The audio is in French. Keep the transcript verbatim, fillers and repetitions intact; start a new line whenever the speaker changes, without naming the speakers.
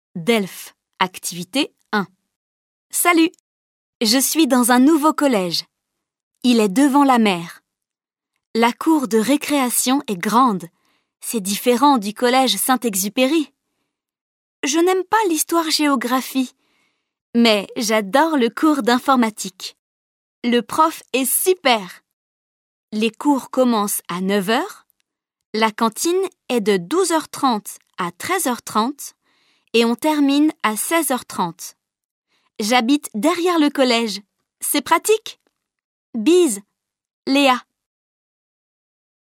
Delphes, activité un. Salut! Je suis dans un nouveau collège. Il est devant la mer. La cour de récréation est grande. C'est différent du collège Saint-Exupéry. Je n'aime pas l'histoire-géographie, mais j'adore le cours d'informatique. Le prof est super. Les cours commencent à neuf heures. La cantine est de douze heures trente à treize heures trente et on termine à seize heures trente. J'habite derrière le collège. C'est pratique. Bise, Léa.